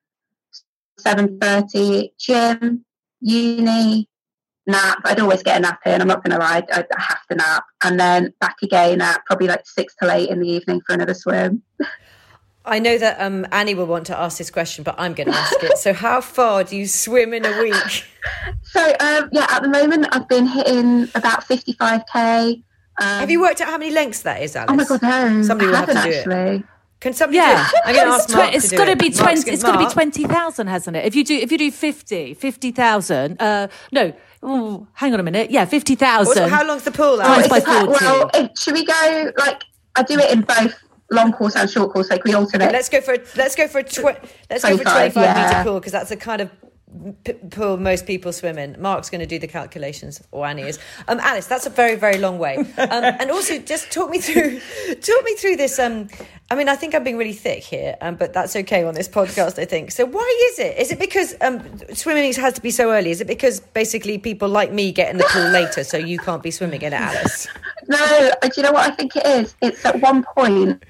seven thirty, gym, uni, nap. I'd always get a nap in. I'm not going to lie. I, I have to nap. And then back again at probably like six till eight in the evening for another swim. I know that um, Annie will want to ask this question, but I'm going to ask it. So how far do you swim in a week? So, um, yeah, at the moment I've been hitting about fifty-five k. Um, Have you worked out how many lengths that is, Alice? Oh my God, no. Somebody will I have to haven't do actually. it. Can somebody Yeah, do it? I'm going to ask it's, Mark tw- it's to got do to be it. twenty. Mark's It's got to be Mark? twenty thousand, hasn't it? If you do, if you do fifty, fifty thousand. Uh, no, ooh, hang on a minute. Yeah, fifty thousand. How long's the pool? Oh, Alice? by it's a- forty. well, if, should we go, like, I do it in both long course and short course, like we alternate. Let's go for a, let's go for a tw- let's go for a twenty-five, twenty-five yeah. meter pool, because that's the kind of p- pool most people swim in. Mark's going to do the calculations, or Annie is. Um, Alice, that's a very very long way. Um, and also, just talk me through talk me through this. Um, I mean, I think I'm being really thick here, um, but that's okay on this podcast, I think. So why is it? Is it because um, swimming has to be so early? Is it because basically people like me get in the pool later, so you can't be swimming in it, Alice? No, do you know what I think it is? It's at one point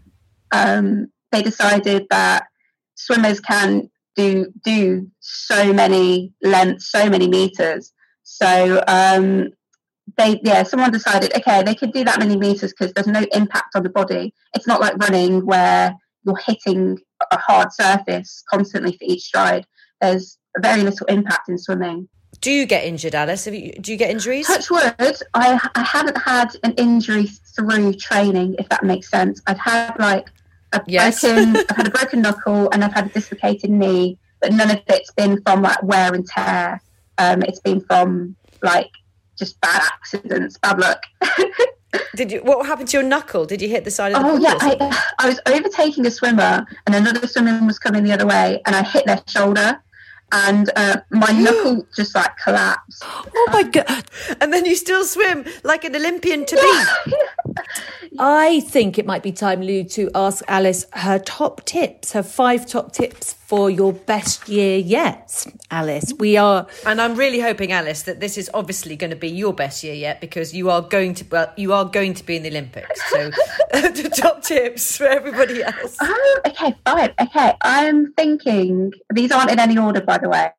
um, they decided that swimmers can do do so many lengths, so many meters. So um, they, yeah, someone decided, okay, they could do that many meters because there's no impact on the body. It's not like running where you're hitting a hard surface constantly for each stride. There's very little impact in swimming. Do you get injured, Alice? Have you, do you get injuries? Touch wood, I, I haven't had an injury through training, if that makes sense. I've had like a Yes. broken, I've had a broken knuckle and I've had a dislocated knee, but none of it's been from like wear and tear. Um, it's been from like just bad accidents, bad luck. Did you? What happened to your knuckle? Did you hit the side of the Oh pool? yeah, or something? I, I was overtaking a swimmer and another swimmer was coming the other way and I hit their shoulder and uh, my knuckle just like collapsed. Oh my God. And then you still swim like an Olympian to be. I think it might be time, Lou, to ask Alice her top tips, her five top tips for your best year yet. Alice, we are... And I'm really hoping, Alice, that this is obviously going to be your best year yet, because you are going to well, you are going to be in the Olympics. So the top tips for everybody else. Oh, okay, fine. Okay, I'm thinking, these aren't in any order, by the way.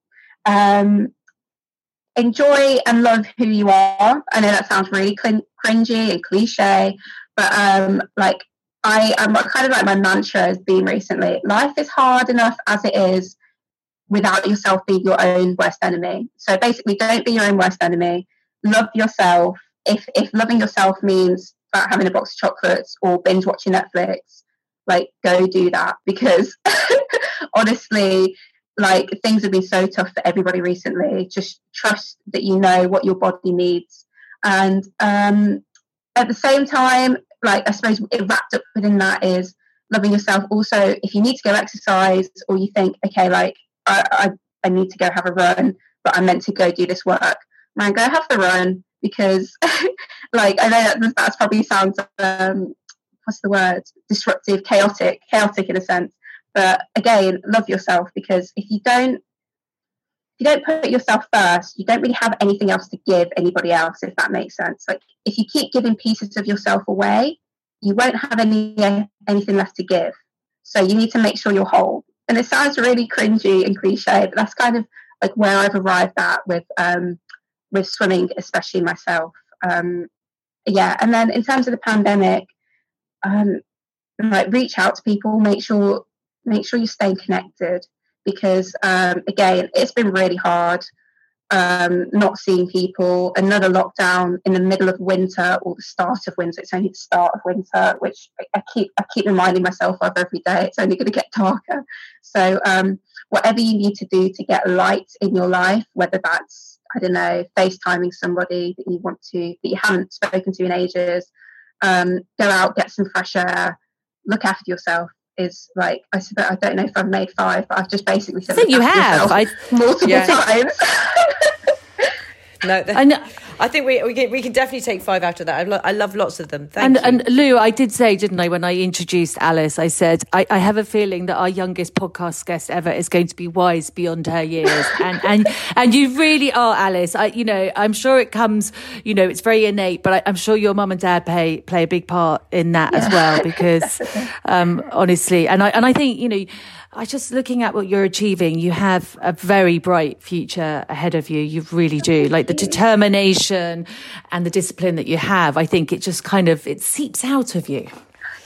Um, enjoy and love who you are. I know that sounds really cl- cringy and cliche, but um, like I am kind of like my mantra has been recently. Life is hard enough as it is without yourself being your own worst enemy. So basically, don't be your own worst enemy. Love yourself. If if loving yourself means about having a box of chocolates or binge watching Netflix, like go do that, because honestly, like things have been so tough for everybody recently. Just trust that you know what your body needs. And um, at the same time, like I suppose it wrapped up within that is loving yourself. Also, if you need to go exercise, or you think, okay, like I, I, I need to go have a run, but I'm meant to go do this work, man, go have the run, because like I know that that's probably sounds um what's the word, disruptive, chaotic chaotic in a sense, but again, love yourself, because if you don't if you don't put yourself first, you don't really have anything else to give anybody else, if that makes sense. Like if you keep giving pieces of yourself away, you won't have any anything left to give. So you need to make sure you're whole. And it sounds really cringy and cliche, but that's kind of like where I've arrived at with um with swimming, especially myself. Um yeah, and then in terms of the pandemic, um like reach out to people, make sure make sure you're staying connected, because um again, it's been really hard um not seeing people. Another lockdown in the middle of winter, or the start of winter. It's only the start of winter, which I keep I keep reminding myself of every day. It's only going to get darker. So um whatever you need to do to get light in your life, whether that's, I don't know, FaceTiming somebody that you want to that you haven't spoken to in ages, um go out, get some fresh air, look after yourself, is like, I suppose, I don't know if I've made five, but I've just basically said, I think you have I, multiple yeah. times. No, the, I know. I think we we can, we can definitely take five out of that. I, lo- I love lots of them. Thank and, you. And Lou, I did say, didn't I, when I introduced Alice, I said, I, I have a feeling that our youngest podcast guest ever is going to be wise beyond her years. And and and you really are, Alice. I, you know, I'm sure it comes, you know, it's very innate, but I, I'm sure your mum and dad play play a big part in that yeah. as well, because um, honestly, and I and I think, you know, I just looking at what you're achieving, you have a very bright future ahead of you. You really do. Like the determination and the discipline that you have, I think it just kind of, it seeps out of you.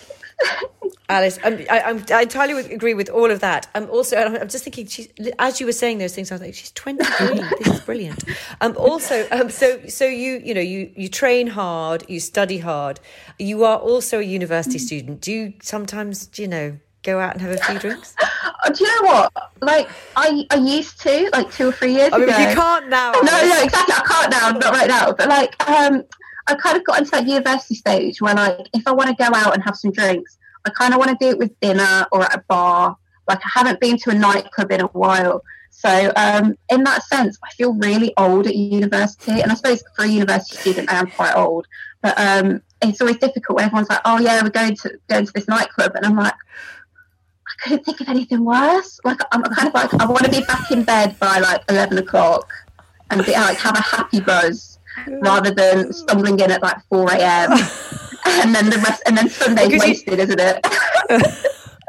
Alice, I'm, I, I'm, I entirely agree with all of that. I'm also, I'm just thinking, she's, as you were saying those things, I was like, she's twenty-three. This is brilliant. Um, also, um, so so you you know you you train hard, you study hard. You are also a university student. Do you sometimes, do you know, go out and have a few drinks? Do you know what? Like I, I used to, like two or three years I mean, ago. you can't now. No, no, exactly. I can't now. Not right now. But like, um, I kind of got into that university stage where, like, if I want to go out and have some drinks, I kind of want to do it with dinner or at a bar. Like, I haven't been to a nightclub in a while. So, um, in that sense, I feel really old at university. And I suppose for a university student, I am quite old. But um, it's always difficult when everyone's like, "Oh yeah, we're going to going to this nightclub," and I'm like, I couldn't think of anything worse. Like, I'm kind of like, I want to be back in bed by like eleven o'clock and be like have a happy buzz, rather than stumbling in at like four a.m. and then the rest, and then Sunday's Because wasted, you... isn't it?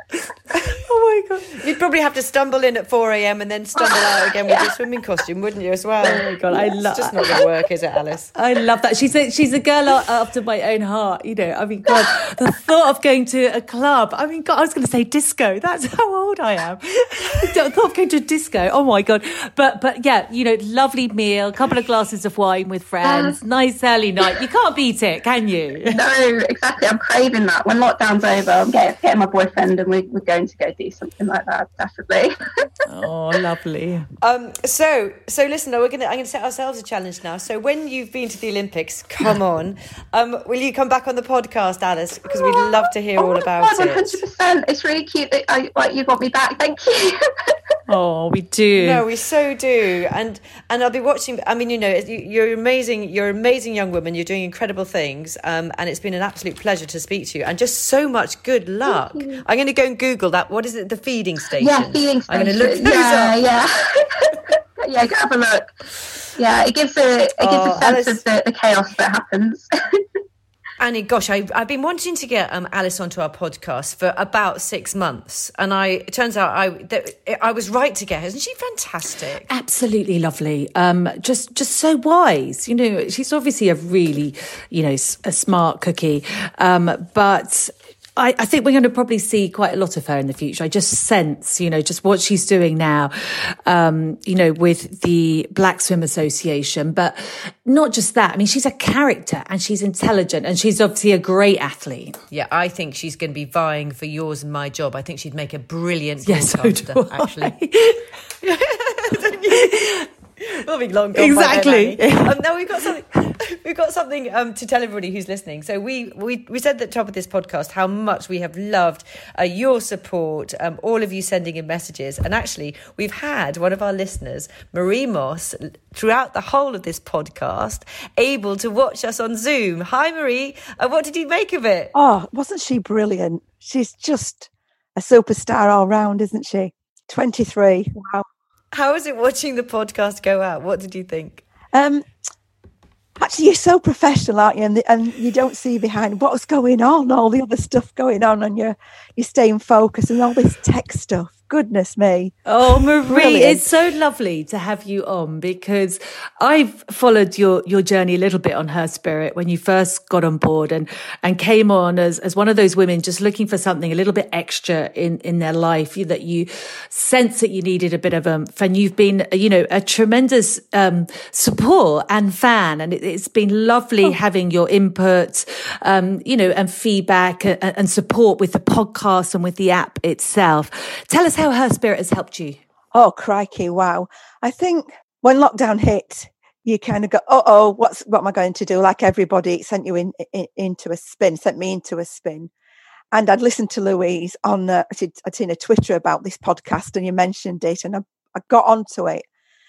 Oh my god! You'd probably have to stumble in at four a.m. and then stumble out again with yeah. your swimming costume, wouldn't you, as well? Oh my god, I love. It's just not going to work, is it, Alice? I love that. She's a, she's a girl after my own heart. You know, I mean, God, the thought of going to a club. I mean, God, I was going to say disco. That's how old I am. The thought of going to a disco. Oh my god! But but yeah, you know, lovely meal, couple of glasses of wine with friends, uh, nice early night. You can't beat it, can you? No, exactly. I'm craving that. When lockdown's over, I'm getting, getting my boyfriend, and we, we're going to go do something like that. Definitely. Oh, lovely. Um, so, so listen, we're gonna. I'm gonna set ourselves a challenge now. So, when you've been to the Olympics, come on, um, will you come back on the podcast, Alice? Because we'd love to hear oh, all about God, it. one hundred percent. It's really cute that I like you want me back. Thank you. Oh, we do. No, we so do, and and I'll be watching. I mean, you know, you're amazing. You're an amazing young woman. You're doing incredible things, um, and it's been an absolute pleasure to speak to you. And just so much good luck. I'm going to go and Google that. What is it? The feeding station. Yeah, feeding station. I'm going to look those yeah, up. Yeah, yeah. Go have a look. Yeah, it gives a it gives Oh, a sense Alice... of the, the chaos that happens. Annie, gosh, I, I've been wanting to get um, Alice onto our podcast for about six months, and I it turns out I that, I was right to get her. Isn't she fantastic? Absolutely lovely. Um, just just so wise. You know, she's obviously a really, you know, a smart cookie. Um, but I, I think we're going to probably see quite a lot of her in the future. I just sense, you know, just what she's doing now, um, you know, with the Black Swim Association. But not just that. I mean, she's a character and she's intelligent and she's obviously a great athlete. Yeah, I think she's going to be vying for yours and my job. I think she'd make a brilliant yes, broadcaster, so do actually. We'll be long gone exactly. by then, um, now we've got something. we've got something um, to tell everybody who's listening. So we, we, we said at the top of this podcast how much we have loved uh, your support, um, all of you sending in messages. And actually, we've had one of our listeners, Marie Moss, throughout the whole of this podcast, able to watch us on Zoom. Hi, Marie. Uh, what did you make of it? Oh, wasn't she brilliant? She's just a superstar all round, isn't she? twenty-three. Wow. How was it watching the podcast go out? What did you think? Um, actually, you're so professional, aren't you? And, the, and you don't see behind what's going on, all the other stuff going on, and you're, you're staying focused and all this tech stuff. Goodness me. Oh, Marie, Brilliant. It's so lovely to have you on, because I've followed your, your journey a little bit on Her Spirit when you first got on board and, and came on as, as one of those women just looking for something a little bit extra in, in their life, you, that you sense that you needed a bit of a, and you've been, you know, a tremendous um, support and fan. And it, it's been lovely oh. having your input, um, you know, and feedback and, and support with the podcast and with the app itself. Tell us how Her Spirit has helped you. Oh, crikey, wow. I think when lockdown hit, you kind of go, uh-oh, what's, what am I going to do? Like everybody, it sent you in, in, into a spin, sent me into a spin. And I'd listened to Louise on, uh, I'd, I'd seen a Twitter about this podcast and you mentioned it, and I, I got onto it.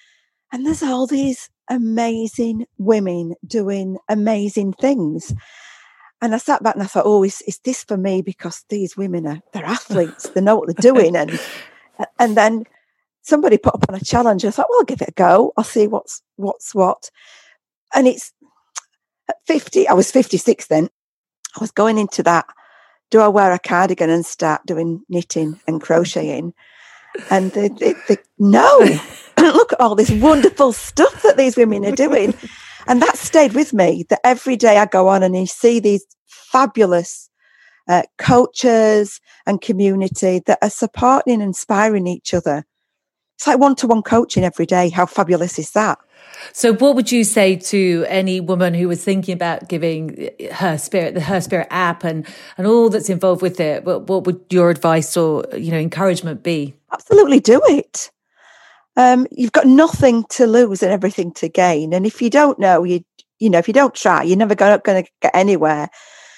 And there's all these amazing women doing amazing things. And I sat back and I thought, oh, is, is this for me? Because these women are, they're athletes. They know what they're doing. And and then somebody put up on a challenge. I thought, well, I'll give it a go. I'll see what's what's what. And it's at fifty, I was fifty-six then. I was going into that. Do I wear a cardigan and start doing knitting and crocheting? And they, they, they no. Look at all this wonderful stuff that these women are doing. And that stayed with me, that every day I go on and you see these fabulous uh, coaches and community that are supporting and inspiring each other. It's like one-to-one coaching every day. How fabulous is that? So what would you say to any woman who was thinking about giving Her Spirit, the Her Spirit app and, and all that's involved with it? What, what would your advice or, you know, encouragement be? Absolutely do it. Um, you've got nothing to lose and everything to gain. And if you don't know, you you know, if you don't try, you're never going to get anywhere.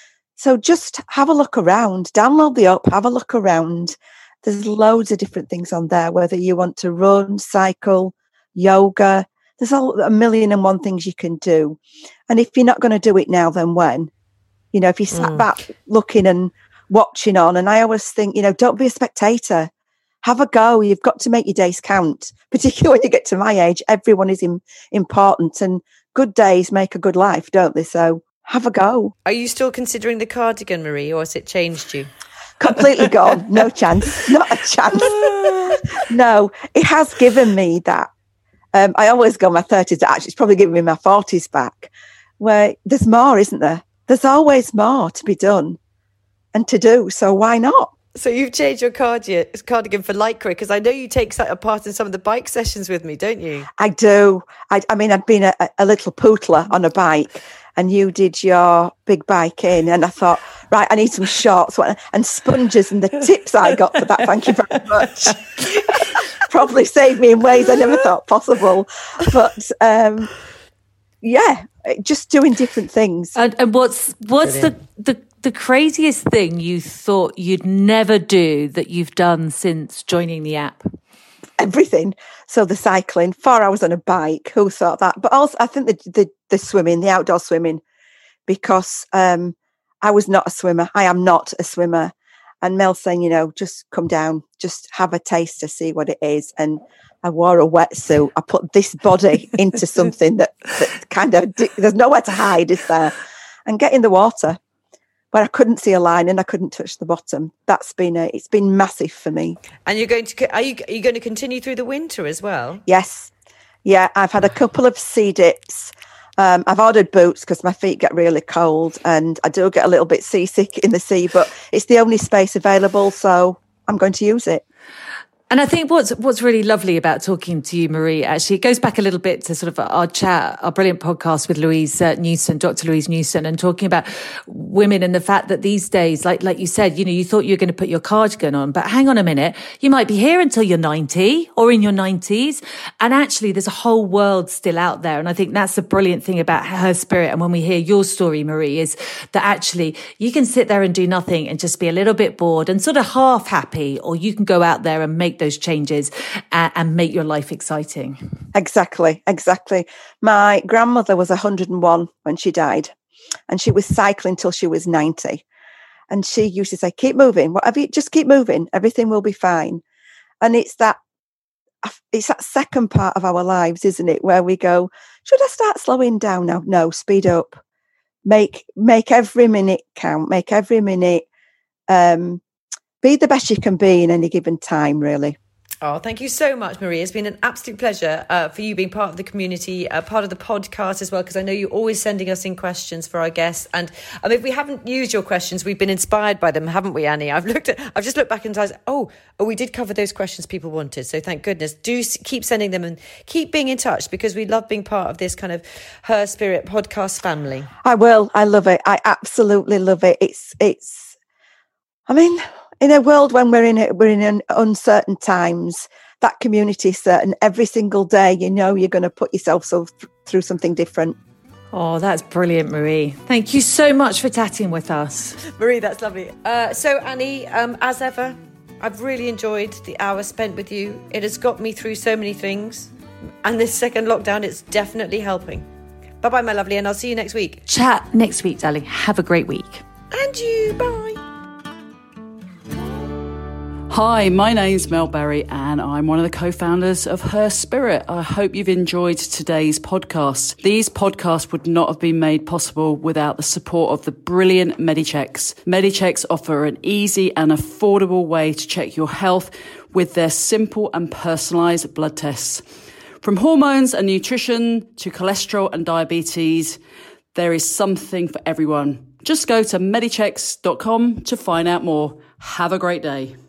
So just have a look around, download the app, have a look around. There's loads of different things on there, whether you want to run, cycle, yoga. There's all, a million and one things you can do. And if you're not going to do it now, then when? You know, if you sat mm. back looking and watching on, and I always think, you know, don't be a spectator. Have a go. You've got to make your days count, particularly when you get to my age. Everyone is in, important, and good days make a good life, don't they? So have a go. Are you still considering the cardigan, Marie, or has it changed you? Completely gone. No chance. Not a chance. No, it has given me that. Um, I always go my thirties. Actually, it's probably given me my forties back, where there's more, isn't there? There's always more to be done and to do. So why not? So you've changed your cardigan, cardigan for lycra, because I know you take a part in some of the bike sessions with me, don't you? I do. I, I mean, I'd been a, a little pootler on a bike, and you did your big bike in, and I thought, right, I need some shorts and sponges, and the tips I got for that, thank you very much. Probably saved me in ways I never thought possible. But um, yeah, just doing different things. And, and what's what's the, the the craziest thing you thought you'd never do that you've done since joining the app? Everything. So the cycling, four hours on a bike, who thought that? But also I think the the, the swimming, the outdoor swimming, because um, I was not a swimmer. I am not a swimmer. And Mel saying, you know, just come down, just have a taste to see what it is. And I wore a wetsuit. I put this body into something that, that kind of, there's nowhere to hide, is there? And get in the water where I couldn't see a line and I couldn't touch the bottom. That's been a, it's been massive for me. And you're going to, are you, are you going to continue through the winter as well? Yes. Yeah, I've had a couple of sea dips. Um, I've ordered boots because my feet get really cold and I do get a little bit seasick in the sea, but it's the only space available, so I'm going to use it. And I think what's what's really lovely about talking to you, Marie, actually, it goes back a little bit to sort of our chat, our brilliant podcast with Louise uh, Newson, Doctor Louise Newson, and talking about women and the fact that these days, like like you said, you know, you thought you were going to put your cardigan on, but hang on a minute, you might be here until you're ninety or in your nineties. And actually, there's a whole world still out there. And I think that's the brilliant thing about Her Spirit. And when we hear your story, Marie, is that actually you can sit there and do nothing and just be a little bit bored and sort of half happy, or you can go out there and make those changes and, and make your life exciting. Exactly, exactly. My grandmother was one hundred and one when she died, and she was cycling till she was ninety. And she used to say, keep moving, whatever you, just keep moving, everything will be fine. And it's that it's that second part of our lives, isn't it, where we go, should I start slowing down now? No, speed up. Make make every minute count, make every minute um be the best you can be in any given time, really. Oh, thank you so much, Marie. It's been an absolute pleasure uh, for you being part of the community, uh, part of the podcast as well, because I know you're always sending us in questions for our guests. And I mean, if we haven't used your questions, we've been inspired by them, haven't we, Annie? I've looked at, I've just looked back and said, oh, oh, we did cover those questions people wanted. So thank goodness. Do keep sending them and keep being in touch, because we love being part of this kind of Her Spirit podcast family. I will. I love it. I absolutely love it. It's, it's, I mean, in a world when we're in it, we're in an uncertain times, that community is certain. Every single day, you know, you're going to put yourself so th- through something different. Oh, that's brilliant, Marie. Thank you so much for chatting with us. Marie, that's lovely. Uh, so, Annie, um, as ever, I've really enjoyed the hour spent with you. It has got me through so many things. And this second lockdown, it's definitely helping. Bye-bye, my lovely, and I'll see you next week. Chat next week, darling. Have a great week. And you, bye. Hi, my name's Mel Berry and I'm one of the co-founders of Her Spirit. I hope you've enjoyed today's podcast. These podcasts would not have been made possible without the support of the brilliant Medichecks. Medichecks offer an easy and affordable way to check your health with their simple and personalised blood tests. From hormones and nutrition to cholesterol and diabetes, there is something for everyone. Just go to medichecks dot com to find out more. Have a great day.